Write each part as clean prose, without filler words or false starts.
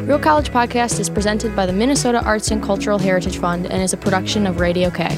Real College Podcast is presented by the Minnesota Arts and Cultural Heritage Fund and is a production of Radio K.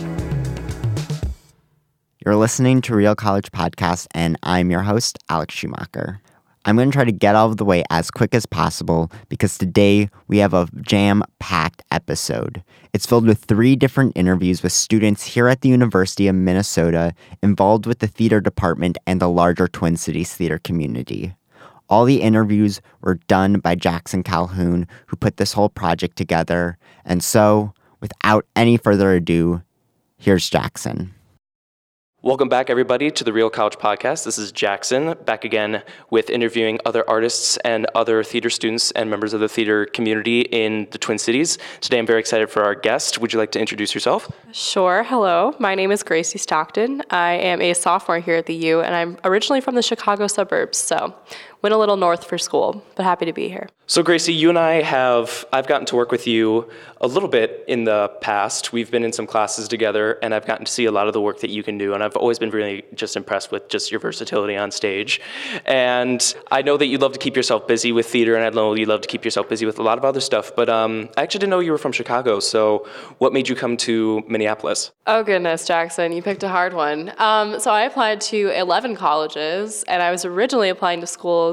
You're listening to Real College Podcast, and I'm your host, Alex Schumacher. I'm going to try to get out of the way as quick as possible because today we have a jam-packed episode. It's filled with 3 different interviews with students here at the University of Minnesota involved with the theater department and the larger Twin Cities theater community. All the interviews were done by Jackson Calhoun, who put this whole project together. And so, without any further ado, here's Jackson. Welcome back, everybody, to the Real College Podcast. This is Jackson, back again with interviewing other artists and other theater students and members of the theater community in the Twin Cities. Today, I'm very excited for our guest. Would you like to introduce yourself? Sure. Hello. My name is Gracie Stockton. I am a sophomore here at the U, and I'm originally from the Chicago suburbs, so went a little north for school, but happy to be here. So Gracie, you and I've gotten to work with you a little bit in the past. We've been in some classes together, and I've gotten to see a lot of the work that you can do, and I've always been really just impressed with just your versatility on stage. And I know that you love to keep yourself busy with theater, and I know you love to keep yourself busy with a lot of other stuff, but I actually didn't know you were from Chicago, so what made you come to Minneapolis? Oh goodness, Jackson, you picked a hard one. So I applied to 11 colleges, and I was originally applying to schools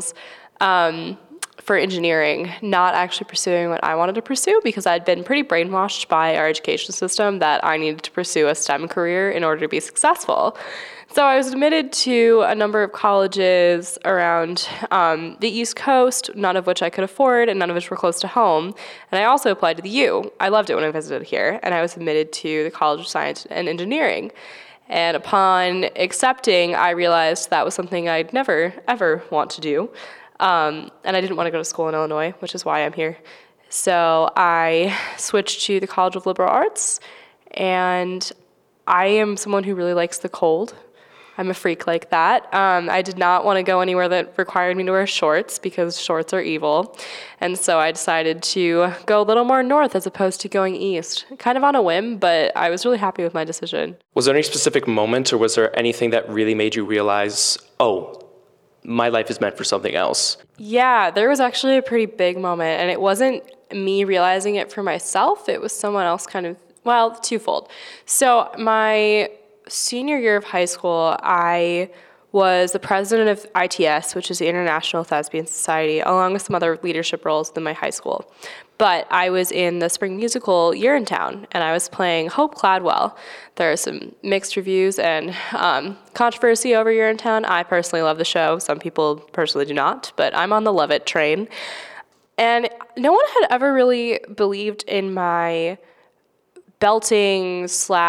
for engineering, not actually pursuing what I wanted to pursue because I'd been pretty brainwashed by our education system that I needed to pursue a STEM career in order to be successful. So I was admitted to a number of colleges around the East Coast, none of which I could afford and none of which were close to home. And I also applied to the U. I loved it when I visited here, and I was admitted to the College of Science and Engineering. And upon accepting, I realized that was something I'd never, ever want to do. And I didn't want to go to school in Illinois, which is why I'm here. So I switched to the College of Liberal Arts, and I am someone who really likes the cold. I'm a freak like that. I did not want to go anywhere that required me to wear shorts because shorts are evil. And so I decided to go a little more north as opposed to going east. Kind of on a whim, but I was really happy with my decision. Was there any specific moment or was there anything that really made you realize, oh, my life is meant for something else? Yeah, there was actually a pretty big moment, and it wasn't me realizing it for myself. It was someone else twofold. So my senior year of high school, I was the president of ITS, which is the International Thespian Society, along with some other leadership roles in my high school. But I was in the spring musical Urinetown, and I was playing Hope Cladwell. There are some mixed reviews and controversy over Urinetown. I personally love the show. Some people personally do not, but I'm on the love it train. And no one had ever really believed in my belting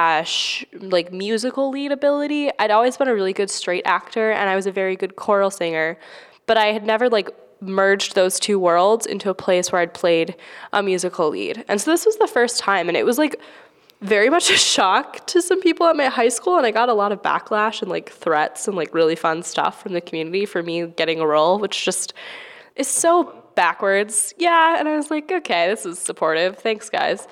/ musical lead ability. I'd always been a really good straight actor, and I was a very good choral singer, but I had never merged those two worlds into a place where I'd played a musical lead. And so this was the first time, and it was very much a shock to some people at my high school, and I got a lot of backlash and threats and really fun stuff from the community for me getting a role, which just is so backwards. Yeah, and I was like, okay, this is supportive. Thanks, guys.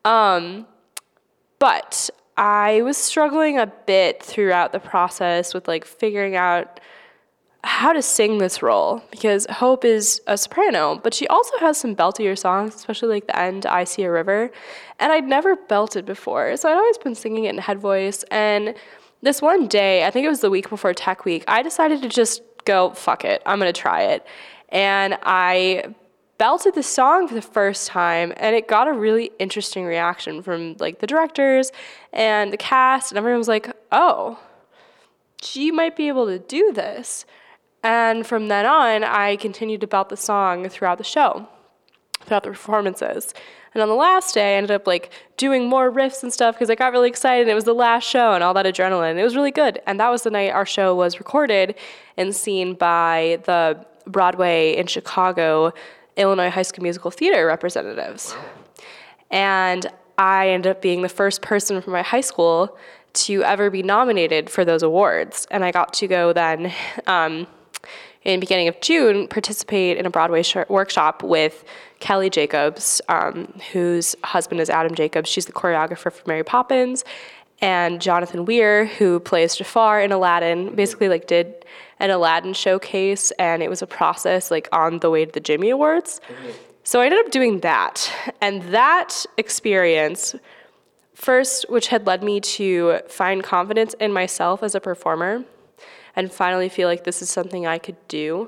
But I was struggling a bit throughout the process with figuring out how to sing this role, because Hope is a soprano, but she also has some beltier songs, especially the end, I See a River, and I'd never belted before, so I'd always been singing it in head voice, and this one day, I think it was the week before Tech Week, I decided to just go, fuck it, I'm gonna try it, and I belted the song for the first time, and it got a really interesting reaction from the directors and the cast, and everyone was like, oh, she might be able to do this. And from then on, I continued to belt the song throughout the show, throughout the performances. And on the last day, I ended up doing more riffs and stuff because I got really excited. It was the last show and all that adrenaline. It was really good. And that was the night our show was recorded and seen by the Broadway in Chicago Illinois High School Musical Theater representatives. And I ended up being the first person from my high school to ever be nominated for those awards. And I got to go then, in the beginning of June, participate in a Broadway workshop with Kelly Jacobs, whose husband is Adam Jacobs. She's the choreographer for Mary Poppins. And Jonathan Weir, who plays Jafar in Aladdin, basically did an Aladdin showcase, and it was a process on the way to the Jimmy Awards. Mm-hmm. So I ended up doing that. And that experience, first, which had led me to find confidence in myself as a performer and finally feel like this is something I could do.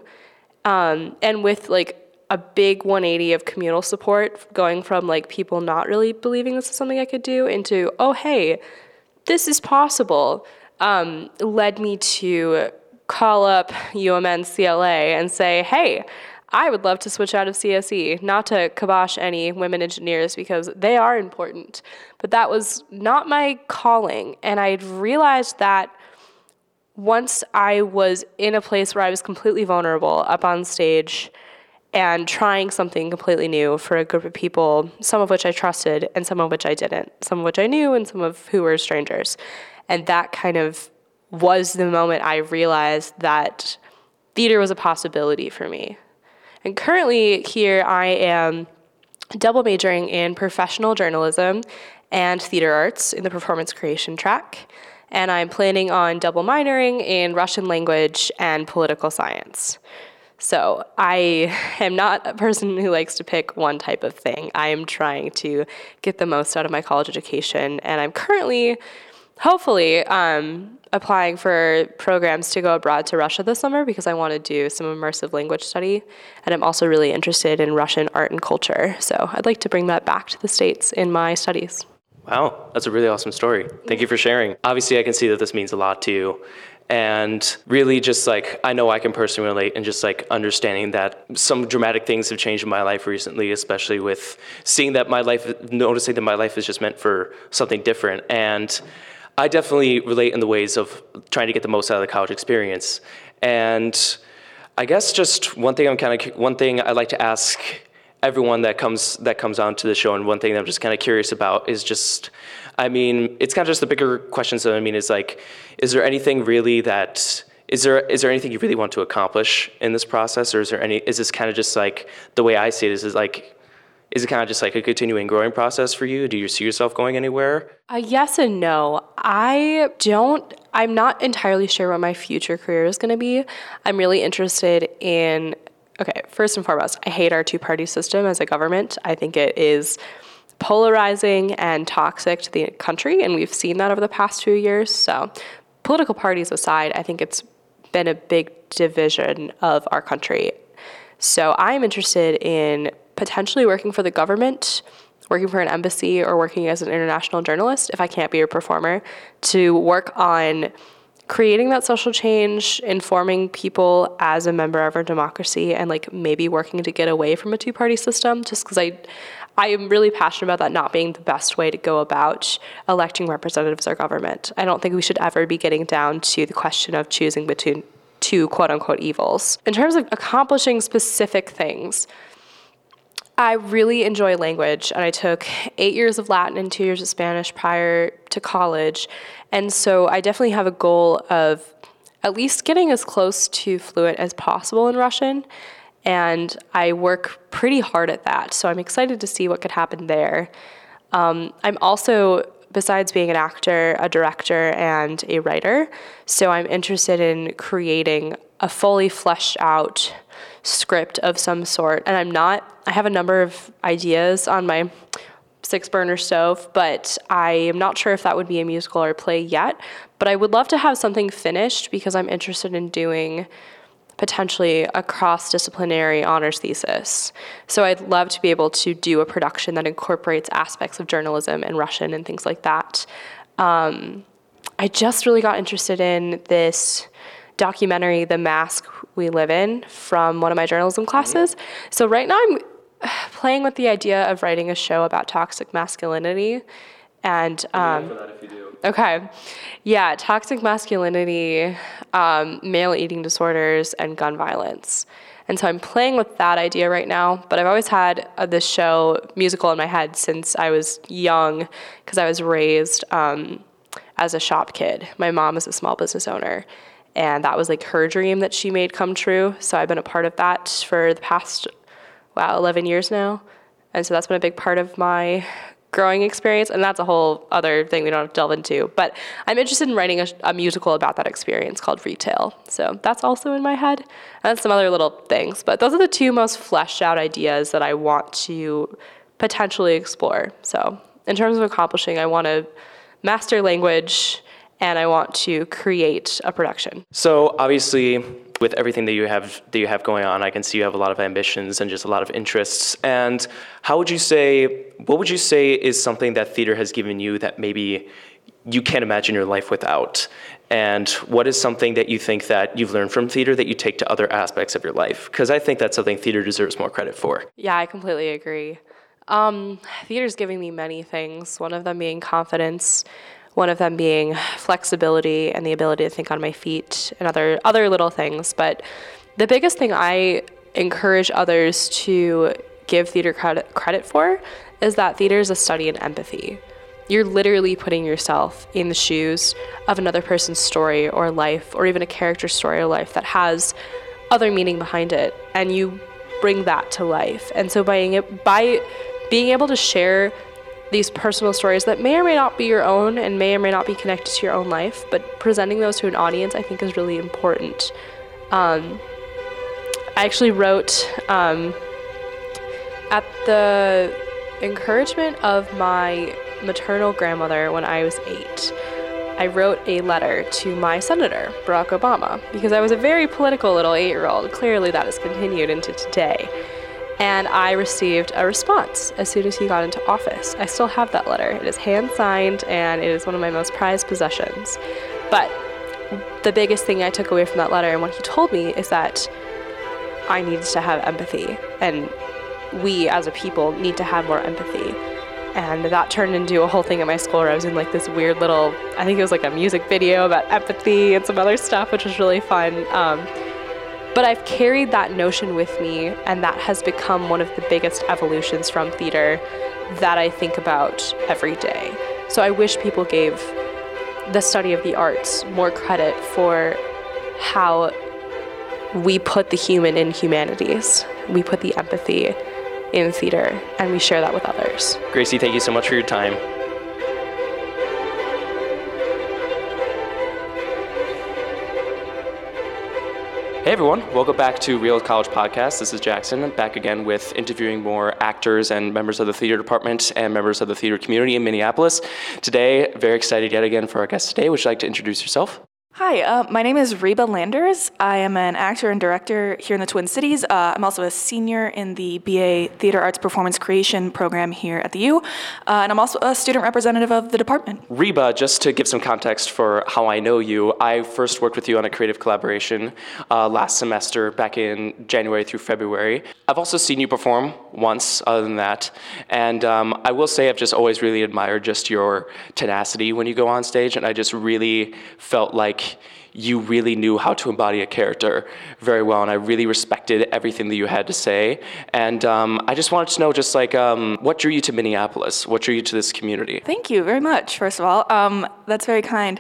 And with like a big 180 of communal support, going from like people not really believing this is something I could do into, oh, hey, this is possible, led me to call up UMN CLA and say, hey, I would love to switch out of CSE, not to kibosh any women engineers because they are important, but that was not my calling. And I realized that once I was in a place where I was completely vulnerable up on stage and trying something completely new for a group of people, some of which I trusted and some of which I didn't, some of which I knew and some of who were strangers. And that kind of was the moment I realized that theater was a possibility for me. And currently here I am double majoring in professional journalism and theater arts in the performance creation track. And I'm planning on double minoring in Russian language and political science. So I am not a person who likes to pick one type of thing. I am trying to get the most out of my college education. And I'm currently, hopefully, applying for programs to go abroad to Russia this summer because I want to do some immersive language study. And I'm also really interested in Russian art and culture. So I'd like to bring that back to the States in my studies. Wow, that's a really awesome story. Thank you for sharing. Obviously, I can see that this means a lot to you. And really just like, I know I can personally relate and just like understanding that some dramatic things have changed in my life recently, especially with seeing that noticing that my life is just meant for something different. And I definitely relate in the ways of trying to get the most out of the college experience. And I guess just one thing I like to ask everyone that comes onto the show, and one thing that I'm just kind of curious about is just, I mean, it's kind of just the bigger questions that I mean is like, is there anything really that, is there anything you really want to accomplish in this process, or is this kind of just like, the way I see it is it kind of just like a continuing growing process for you? Do you see yourself going anywhere? Yes and no. I'm not entirely sure what my future career is going to be. I'm really interested in, okay, first and foremost, I hate our two-party system as a government. I think it is polarizing and toxic to the country, and we've seen that over the past few years. So political parties aside, I think it's been a big division of our country. So I'm interested in potentially working for the government, working for an embassy, or working as an international journalist, if I can't be a performer, to work on creating that social change, informing people as a member of our democracy, and like maybe working to get away from a two-party system, just because I am really passionate about that not being the best way to go about electing representatives or government. I don't think we should ever be getting down to the question of choosing between two quote-unquote evils. In terms of accomplishing specific things, I really enjoy language, and I took 8 years of Latin and 2 years of Spanish prior to college, and so I definitely have a goal of at least getting as close to fluent as possible in Russian, and I work pretty hard at that, so I'm excited to see what could happen there. I'm also, besides being an actor, a director, and a writer, so I'm interested in creating a fully fleshed out script of some sort, and I have a number of ideas on my 6-burner stove, but I am not sure if that would be a musical or a play yet, but I would love to have something finished because I'm interested in doing potentially a cross-disciplinary honors thesis. So I'd love to be able to do a production that incorporates aspects of journalism and Russian and things like that. I just really got interested in this documentary, The Mask We Live In, from one of my journalism classes. So right now I'm playing with the idea of writing a show about toxic masculinity. And for that if you do. Okay. Yeah, toxic masculinity, male eating disorders, and gun violence. And so I'm playing with that idea right now, but I've always had this show musical in my head since I was young, because I was raised as a shop kid. My mom is a small business owner, and that was like her dream that she made come true. So I've been a part of that for the past, 11 years now. And so that's been a big part of my growing experience, and that's a whole other thing we don't have to delve into. But I'm interested in writing a musical about that experience called Retail. So that's also in my head. And some other little things. But those are the two most fleshed out ideas that I want to potentially explore. So in terms of accomplishing, I want to master language, and I want to create a production. So obviously, with everything that you have going on, I can see you have a lot of ambitions and just a lot of interests. And what would you say is something that theater has given you that maybe you can't imagine your life without? And what is something that you think that you've learned from theater that you take to other aspects of your life? Because I think that's something theater deserves more credit for. Yeah, I completely agree. Theater's giving me many things, one of them being confidence, one of them being flexibility and the ability to think on my feet, and other little things. But the biggest thing I encourage others to give theater credit for is that theater is a study in empathy. You're literally putting yourself in the shoes of another person's story or life, or even a character's story or life that has other meaning behind it, and you bring that to life. And so by being able to share these personal stories that may or may not be your own and may or may not be connected to your own life, but presenting those to an audience, I think, is really important. I actually wrote, at the encouragement of my maternal grandmother when I was 8, I wrote a letter to my senator, Barack Obama, because I was a very political little 8-year-old. Clearly that has continued into today. And I received a response as soon as he got into office. I still have that letter. It is hand-signed, and it is one of my most prized possessions. But the biggest thing I took away from that letter and what he told me is that I needed to have empathy, and we as a people need to have more empathy. And that turned into a whole thing at my school where I was in like this weird little, I think it was like a music video about empathy and some other stuff, which was really fun. But I've carried that notion with me, and that has become one of the biggest evolutions from theater that I think about every day. So I wish people gave the study of the arts more credit for how we put the human in humanities. We put the empathy in theater, and we share that with others. Gracie, thank you so much for your time. Hey everyone, welcome back to Real College Podcast. This is Jackson, back again with interviewing more actors and members of the theater department and members of the theater community in Minneapolis. Today, very excited yet again for our guest today. Would you like to introduce yourself? Hi, my name is Reba Landers. I am an actor and director here in the Twin Cities. I'm also a senior in the BA Theater Arts Performance Creation program here at the U, and I'm also a student representative of the department. Reba, just to give some context for how I know you, I first worked with you on a creative collaboration last semester back in January through February. I've also seen you perform once other than that, and I will say I've just always really admired just your tenacity when you go on stage, and I just really felt like you really knew how to embody a character very well, and I really respected everything that you had to say. And I just wanted to know, just like, what drew you to Minneapolis? What drew you to this community? Thank you very much, first of all. That's very kind.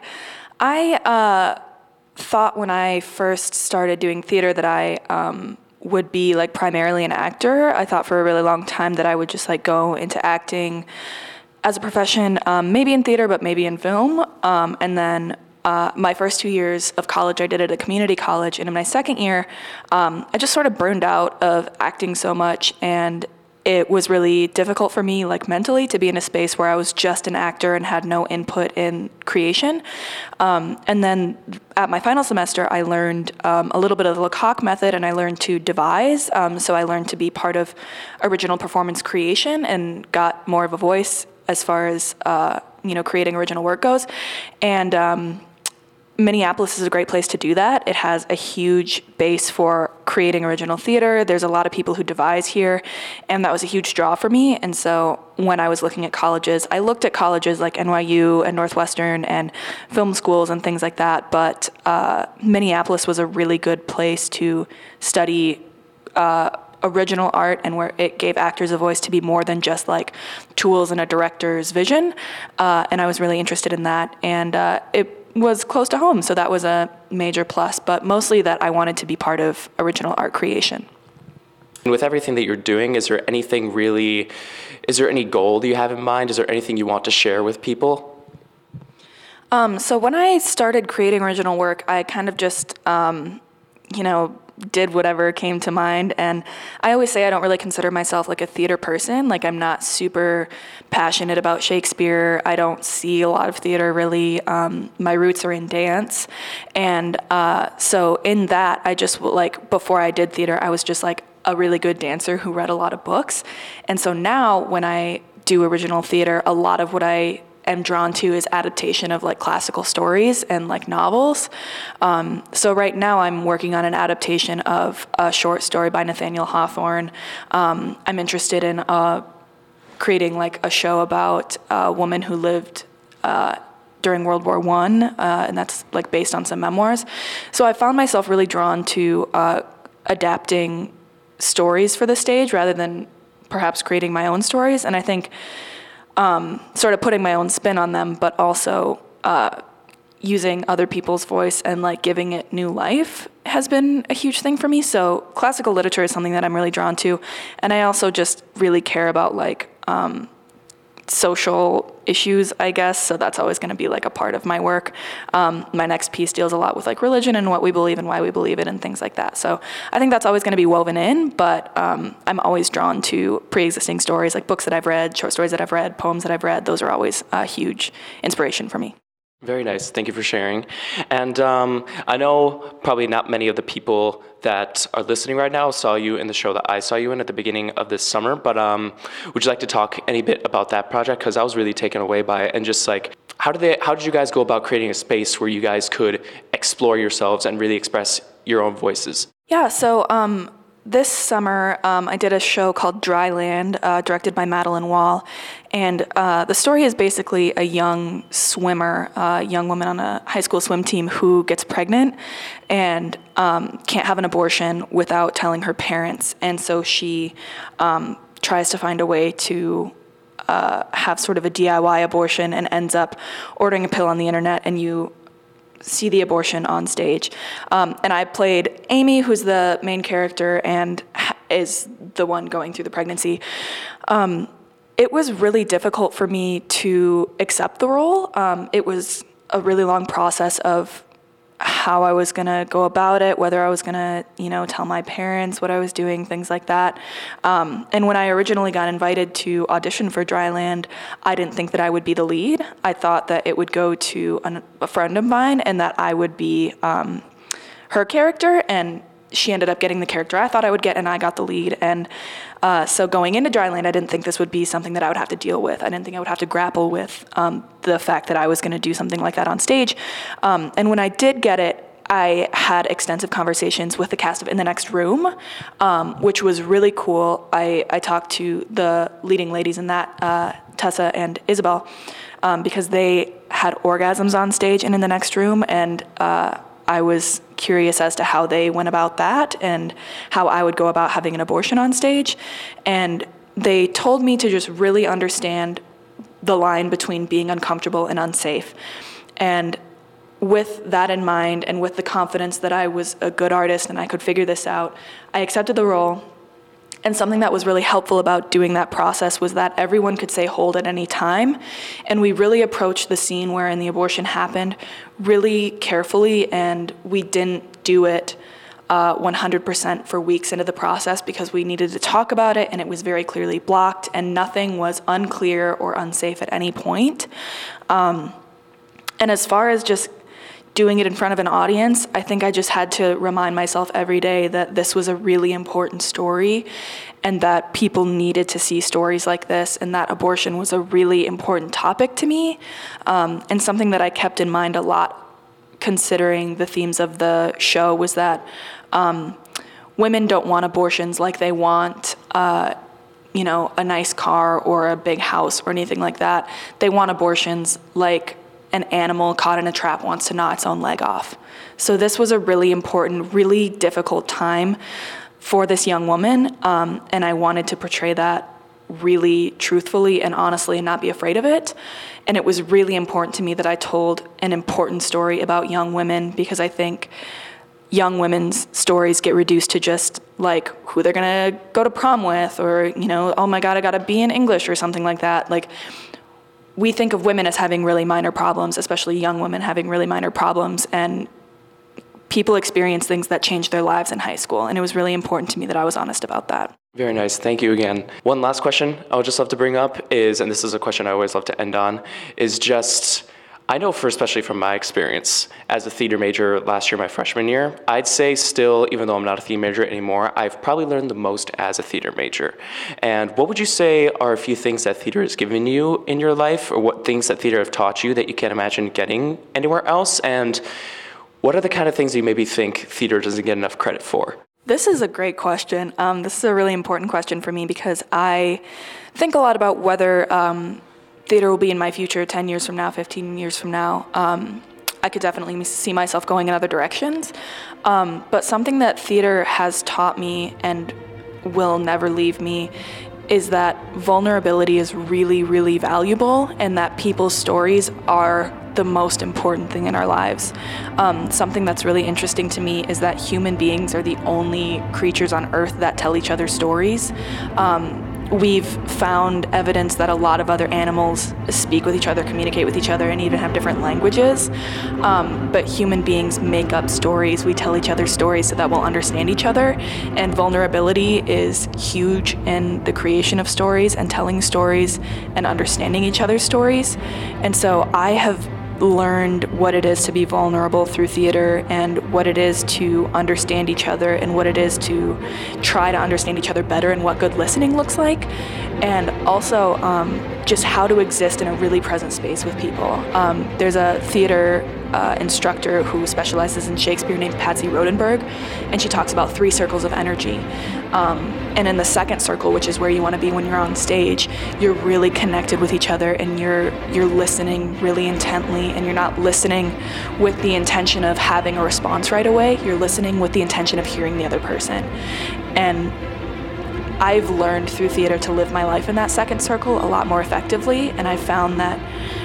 I thought when I first started doing theater that I would be like primarily an actor. I thought for a really long time that I would just like go into acting as a profession, maybe in theater, but maybe in film. And then my first 2 years of college, I did it at a community college, and in my second year, I just sort of burned out of acting so much, and it was really difficult for me, like mentally, to be in a space where I was just an actor and had no input in creation. And then at my final semester, I learned a little bit of the Lecoq method, and I learned to devise. So I learned to be part of original performance creation and got more of a voice as far as creating original work goes. And Minneapolis is a great place to do that. It has a huge base for creating original theater. There's a lot of people who devise here, and that was a huge draw for me. And so when I was looking at colleges, I looked at colleges like NYU and Northwestern and film schools and things like that, but Minneapolis was a really good place to study original art, and where it gave actors a voice to be more than just like tools in a director's vision. And I was really interested in that, and it was close to home, so that was a major plus, but mostly that I wanted to be part of original art creation. And with everything that you're doing, is there any goal that you have in mind? Is there anything you want to share with people? So when I started creating original work, I kind of just, did whatever came to mind. And I always say I don't really consider myself like a theater person. Like, I'm not super passionate about Shakespeare. I don't see a lot of theater really. My roots are in dance. And so in that, I just before I did theater, I was just like a really good dancer who read a lot of books. And so now when I do original theater, a lot of what I am drawn to is adaptation of like classical stories and like novels. So right now I'm working on an adaptation of a short story by Nathaniel Hawthorne. I'm interested in creating like a show about a woman who lived during World War I, and that's like based on some memoirs. So I found myself really drawn to adapting stories for the stage rather than perhaps creating my own stories. And I think sort of putting my own spin on them, but also using other people's voice and like giving it new life has been a huge thing for me. So classical literature is something that I'm really drawn to. And I also just really care about like social issues, I guess. So that's always going to be like a part of my work. My next piece deals a lot with like religion and what we believe and why we believe it and things like that. So I think that's always going to be woven in, but I'm always drawn to pre-existing stories, like books that I've read, short stories that I've read, poems that I've read. Those are always a huge inspiration for me. Very nice. Thank you for sharing. And I know probably not many of the people that are listening right now saw you in the show that I saw you in at the beginning of this summer, but would you like to talk any bit about that project? Because I was really taken away by it, and just like, how did you guys go about creating a space where you guys could explore yourselves and really express your own voices? Yeah, so this summer, I did a show called Dryland, directed by Madeline Wall, and the story is basically a young swimmer, a young woman on a high school swim team who gets pregnant and can't have an abortion without telling her parents, and so she tries to find a way to have sort of a DIY abortion and ends up ordering a pill on the internet, and you see the abortion on stage. And I played Amy, who's the main character and is the one going through the pregnancy. It was really difficult for me to accept the role. It was a really long process of how I was going to go about it, whether I was going to, tell my parents what I was doing, things like that. And when I originally got invited to audition for Dryland, I didn't think that I would be the lead. I thought that it would go to a friend of mine and that I would be her character, and she ended up getting the character I thought I would get, and I got the lead. And so going into Dryland, I didn't think this would be something that I would have to deal with. I didn't think I would have to grapple with the fact that I was going to do something like that on stage. And when I did get it, I had extensive conversations with the cast of In the Next Room, which was really cool. I talked to the leading ladies in that, Tessa and Isabel, because they had orgasms on stage in The Next Room, and I was curious as to how they went about that and how I would go about having an abortion on stage. And they told me to just really understand the line between being uncomfortable and unsafe. And with that in mind, and with the confidence that I was a good artist and I could figure this out, I accepted the role. And something that was really helpful about doing that process was that everyone could say hold at any time. And we really approached the scene wherein the abortion happened really carefully, and we didn't do it 100% for weeks into the process because we needed to talk about it, and it was very clearly blocked, and nothing was unclear or unsafe at any point. And as far as just doing it in front of an audience, I think I just had to remind myself every day that this was a really important story and that people needed to see stories like this, and that abortion was a really important topic to me, and something that I kept in mind a lot considering the themes of the show was that women don't want abortions like they want a nice car or a big house or anything like that. They want abortions like an animal caught in a trap wants to gnaw its own leg off. So this was a really important, really difficult time for this young woman, and I wanted to portray that really truthfully and honestly and not be afraid of it. And it was really important to me that I told an important story about young women, because I think young women's stories get reduced to just like who they're gonna go to prom with, or, you know, oh my God, I got a B in English or something like that. Like, we think of women as having really minor problems, especially young women having really minor problems, and people experience things that change their lives in high school. And it was really important to me that I was honest about that. Very nice. Thank you again. One last question I would just love to bring up is, and this is a question I always love to end on, is just, I know especially from my experience as a theater major last year, my freshman year, I'd say still, even though I'm not a theater major anymore, I've probably learned the most as a theater major. And what would you say are a few things that theater has given you in your life, or what things that theater have taught you that you can't imagine getting anywhere else? And what are the kind of things you maybe think theater doesn't get enough credit for? This is a great question. This is a really important question for me because I think a lot about whether theater will be in my future 10 years from now, 15 years from now. I could definitely see myself going in other directions. But something that theater has taught me and will never leave me is that vulnerability is really, really valuable, and that people's stories are the most important thing in our lives. Something that's really interesting to me is that human beings are the only creatures on earth that tell each other stories. We've found evidence that a lot of other animals speak with each other, communicate with each other, and even have different languages. But human beings make up stories. We tell each other stories so that we'll understand each other. And vulnerability is huge in the creation of stories and telling stories and understanding each other's stories. And so I have learned what it is to be vulnerable through theater, and what it is to understand each other, and what it is to try to understand each other better, and what good listening looks like, and also just how to exist in a really present space with people. There's a theater instructor who specializes in Shakespeare named Patsy Rodenberg, and she talks about 3 circles of energy. And in the second circle, which is where you want to be when you're on stage, you're really connected with each other, and you're listening really intently, and you're not listening with the intention of having a response right away. You're listening with the intention of hearing the other person. And I've learned through theater to live my life in that second circle a lot more effectively, and I found that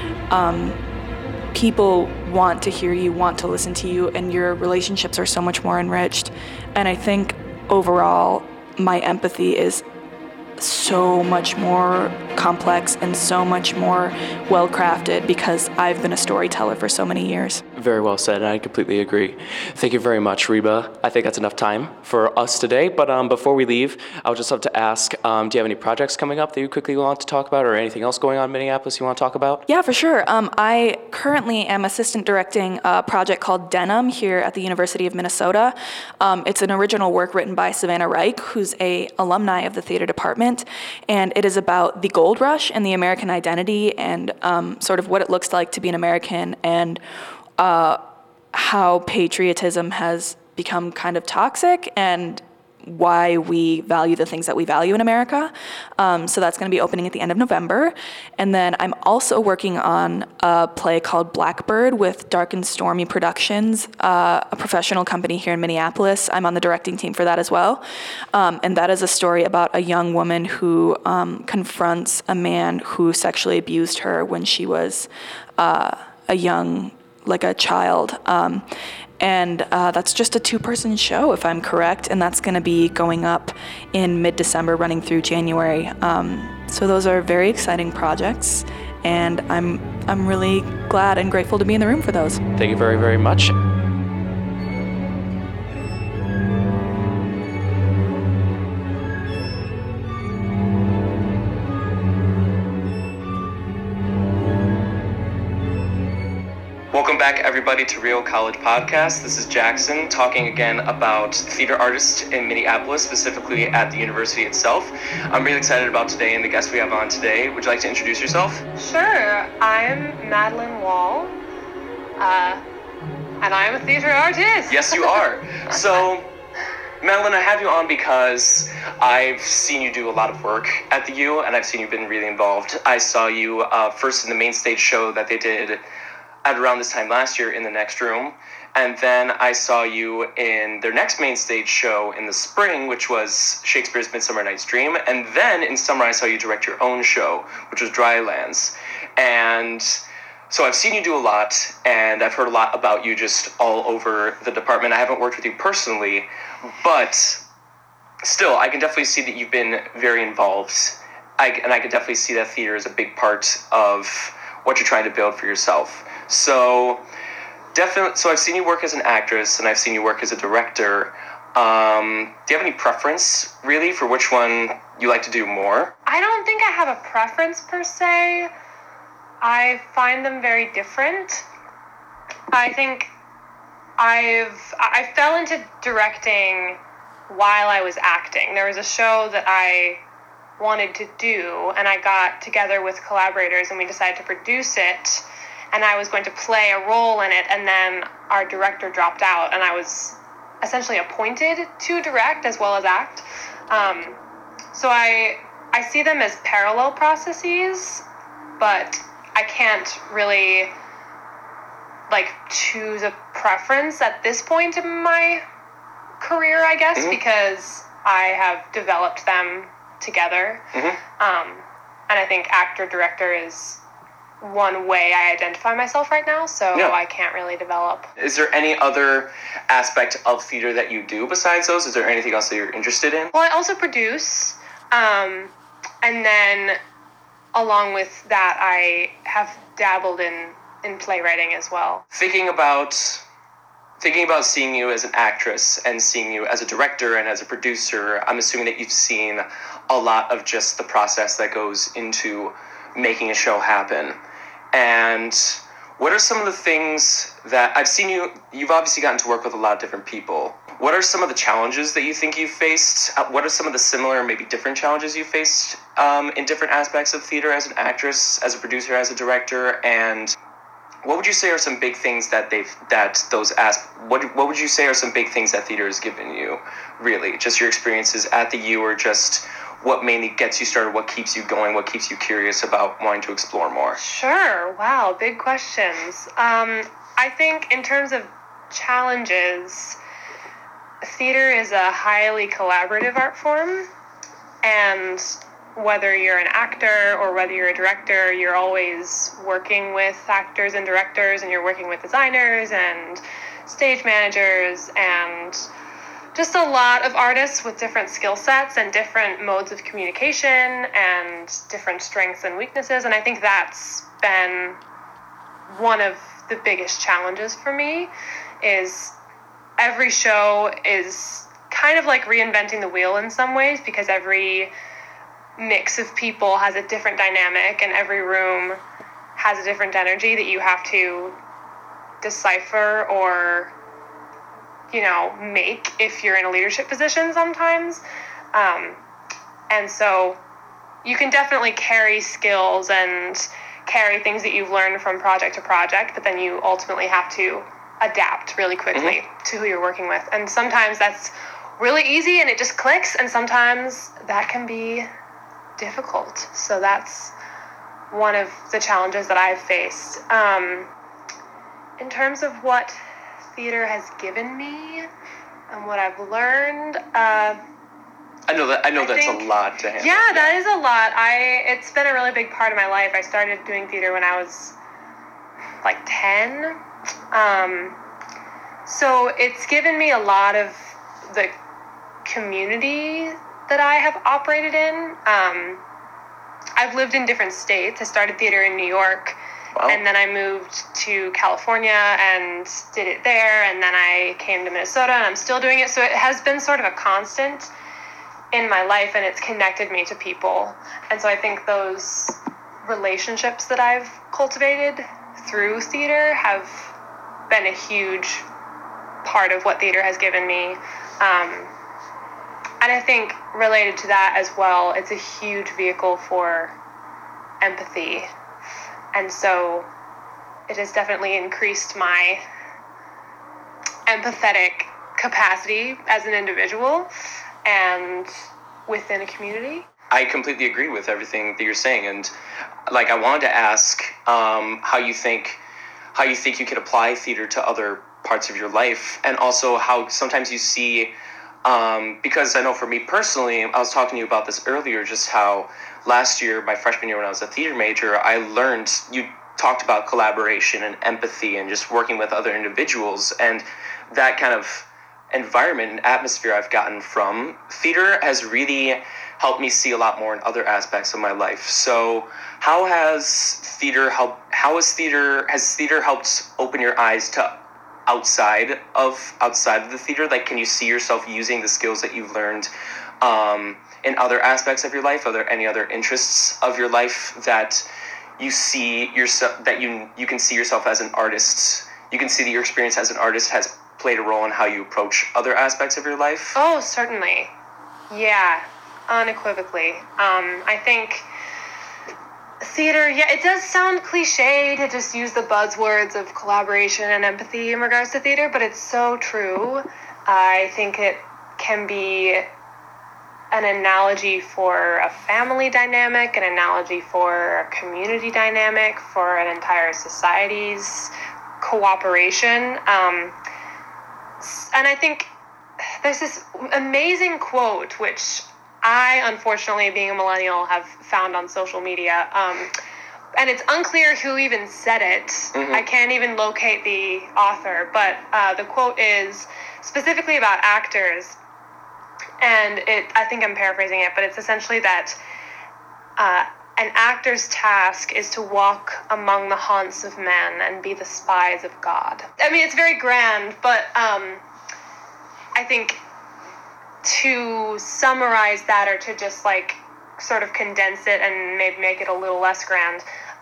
people want to hear you, want to listen to you, and your relationships are so much more enriched. And I think overall, my empathy is so much more complex and so much more well-crafted because I've been a storyteller for so many years. Very well said, and I completely agree. Thank you very much, Reba. I think that's enough time for us today, but before we leave, I would just love to ask, do you have any projects coming up that you quickly want to talk about, or anything else going on in Minneapolis you want to talk about? Yeah, for sure. I currently am assistant directing a project called Denim here at the University of Minnesota. It's an original work written by Savannah Reich, who's an alumni of the theater department, and it is about the gold rush and the American identity, and sort of what it looks like to be an American, and how patriotism has become kind of toxic, and why we value the things that we value in America. So that's going to be opening at the end of November. And then I'm also working on a play called Blackbird with Dark and Stormy Productions, a professional company here in Minneapolis. I'm on the directing team for that as well. And that is a story about a young woman who confronts a man who sexually abused her when she was a child. And that's just a 2-person show, if I'm correct, and that's going to be going up in mid-December, running through January. So those are very exciting projects, and I'm really glad and grateful to be in the room for those. Thank you very, very much. Welcome back, everybody, to Real College Podcast. This is Jackson talking again about theater artists in Minneapolis, specifically at the university itself. I'm really excited about today and the guest we have on today. Would you like to introduce yourself? Sure. I'm Madeline Wall, and I'm a theater artist. Yes, you are. So, Madeline, I have you on because I've seen you do a lot of work at the U, and I've seen you've been really involved. I saw you first in the main stage show that they did at around this time last year in the Next Room, and then I saw you in their next main stage show in the spring, which was Shakespeare's Midsummer Night's Dream, and then in summer I saw you direct your own show, which was Drylands. And So I've seen you do a lot, and I've heard a lot about you just all over the department. I haven't worked with you personally, but still, I can definitely see that you've been very involved. I can definitely see that theater is a big part of what you're trying to build for yourself. So I've seen you work as an actress, and I've seen you work as a director. Do you have any preference, really, for which one you like to do more? I don't think I have a preference per se. I find them very different. I think I fell into directing while I was acting. There was a show that I wanted to do, and I got together with collaborators and we decided to produce it, and I was going to play a role in it, and then our director dropped out, and I was essentially appointed to direct as well as act. So I see them as parallel processes, but I can't really choose a preference at this point in my career, I guess, because I have developed them together. And I think actor-director is one way I identify myself right now, so I can't really develop. Is there any other aspect of theater that you do besides those? Is there anything else that you're interested in? Well, I also produce, and then along with that, I have dabbled in playwriting as well. Thinking about seeing you as an actress and seeing you as a director and as a producer, I'm assuming that you've seen a lot of just the process that goes into making a show happen. And what are some of the things that I've seen you've obviously gotten to work with a lot of different people. What are some of the challenges that you think you've faced? What are some of the similar, maybe different challenges you've faced in different aspects of theater as an actress, as a producer, as a director? And what would you say are some big things what would you say are some big things that theater has given you, really? Just your experiences at the U, or just what mainly gets you started, what keeps you going, what keeps you curious about wanting to explore more? Sure. Wow, big questions. I think in terms of challenges, theater is a highly collaborative art form, and whether you're an actor or whether you're a director, you're always working with actors and directors, and you're working with designers and stage managers and just a lot of artists with different skill sets and different modes of communication and different strengths and weaknesses. And I think that's been one of the biggest challenges for me, is every show is kind of like reinventing the wheel in some ways, because every mix of people has a different dynamic and every room has a different energy that you have to decipher or make if you're in a leadership position sometimes. And so you can definitely carry skills and carry things that you've learned from project to project, but then you ultimately have to adapt really quickly to who you're working with. And sometimes that's really easy and it just clicks, and sometimes that can be difficult. So that's one of the challenges that I've faced. In terms of what theater has given me and what I've learned, I know that's a lot to handle. Yeah, that is a lot. It's been a really big part of my life. I started doing theater when I was 10. So it's given me a lot of the community that I have operated in. I've lived in different states. I started theater in New York. Wow. And then I moved to California and did it there, and then I came to Minnesota, and I'm still doing it. So it has been sort of a constant in my life, and it's connected me to people. And so I think those relationships that I've cultivated through theater have been a huge part of what theater has given me. And I think related to that as well, it's a huge vehicle for empathy. And so it has definitely increased my empathetic capacity as an individual and within a community. I completely agree with everything that you're saying. And I wanted to ask how you think you could apply theater to other parts of your life, and also how sometimes you see, because I know for me personally, I was talking to you about this earlier, just how last year, my freshman year when I was a theater major, I learned talked about collaboration and empathy and just working with other individuals, and that kind of environment and atmosphere I've gotten from theater has really helped me see a lot more in other aspects of my life. So has theater helped open your eyes to outside of the theater? Like, can you see yourself using the skills that you've learned in other aspects of your life? Are there any other interests of your life that you see yourself, that you can see yourself as an artist? You can see that your experience as an artist has played a role in how you approach other aspects of your life? Oh, certainly. Yeah, unequivocally. I think theater, it does sound cliche to just use the buzzwords of collaboration and empathy in regards to theater, but it's so true. I think it can be an analogy for a family dynamic, an analogy for a community dynamic, for an entire society's cooperation. And I think there's this amazing quote, which I, unfortunately, being a millennial, have found on social media. And it's unclear who even said it. Mm-hmm. I can't even locate the author, but the quote is specifically about actors. And I think I'm paraphrasing it, but it's essentially that an actor's task is to walk among the haunts of men and be the spies of God. I mean, it's very grand, but I think to summarize that, or to just like sort of condense it and maybe make it a little less grand,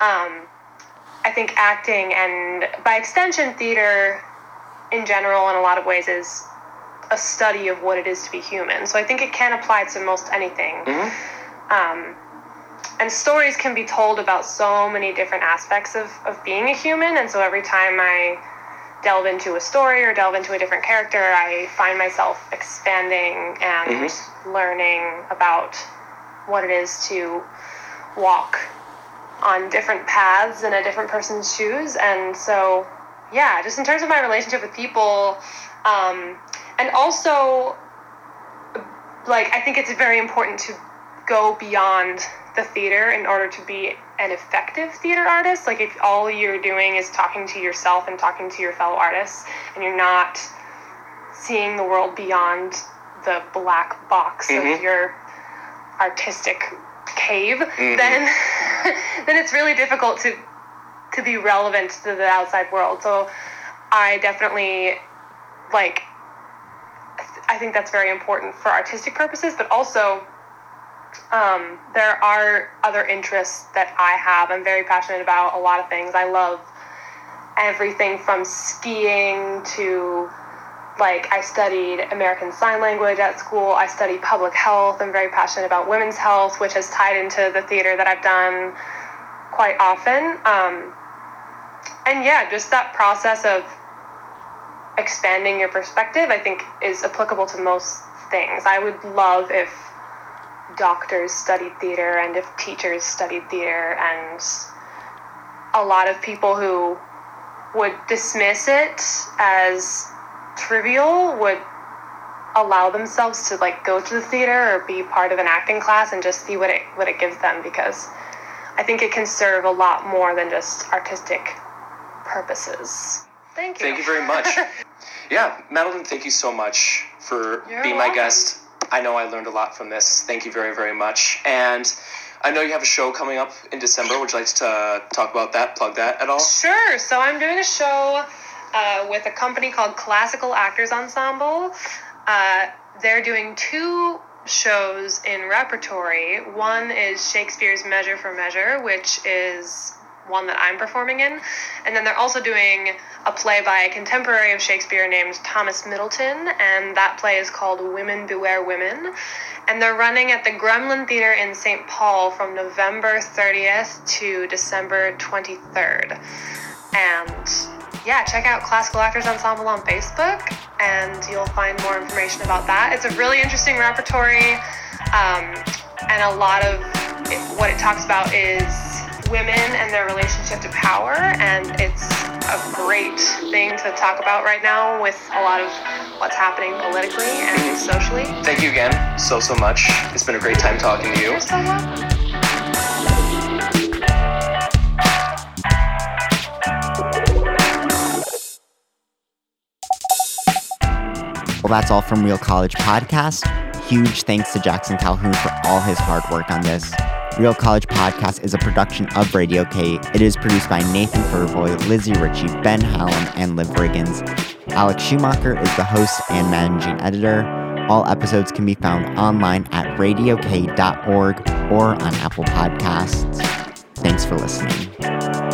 I think acting, and by extension theater in general in a lot of ways, is a study of what it is to be human. So I think it can apply to most anything. Mm-hmm. And stories can be told about so many different aspects of being a human, and so every time I delve into a story or delve into a different character, I find myself expanding and learning about what it is to walk on different paths in a different person's shoes. And so, yeah, just in terms of my relationship with people, and also, like, I think it's very important to go beyond the theater in order to be an effective theater artist. Like, if all you're doing is talking to yourself and talking to your fellow artists, and you're not seeing the world beyond the black box of your artistic cave, then it's really difficult to be relevant to the outside world. So I definitely, like, I think that's very important for artistic purposes, but also there are other interests that I have. I'm very passionate about a lot of things. I love everything from skiing to, like, I studied American Sign Language at school. I studied public health. I'm very passionate about women's health, which has tied into the theater that I've done quite often. And yeah, just that process of expanding your perspective, I think, is applicable to most things. I would love if doctors studied theater and if teachers studied theater, and a lot of people who would dismiss it as trivial would allow themselves to, like, go to the theater or be part of an acting class and just see what it gives them, because I think it can serve a lot more than just artistic purposes. Thank you. Thank you very much. Yeah, Madeline, thank you so much for being my guest. I know I learned a lot from this. Thank you very, very much. And I know you have a show coming up in December. Would you like to talk about that, plug that at all? Sure. So I'm doing a show with a company called Classical Actors Ensemble. They're doing 2 shows in repertory. One is Shakespeare's Measure for Measure, which is one that I'm performing in. And then they're also doing a play by a contemporary of Shakespeare named Thomas Middleton, and that play is called Women Beware Women. And they're running at the Gremlin Theater in St. Paul from November 30th to December 23rd. And yeah, check out Classical Actors Ensemble on Facebook, and you'll find more information about that. It's a really interesting repertory, and a lot of what it talks about is women and their relationship to power, and it's a great thing to talk about right now with a lot of what's happening politically and socially. Thank you again so much. It's been a great time talking to you. You're so welcome. Well, that's all from Real College Podcast. Huge thanks to Jackson Calhoun for all his hard work on this. Real College Podcast is a production of Radio K. It is produced by Nathan Furboy, Lizzie Ritchie, Ben Hallam, and Liv Riggins. Alex Schumacher is the host and managing editor. All episodes can be found online at radiok.org or on Apple Podcasts. Thanks for listening.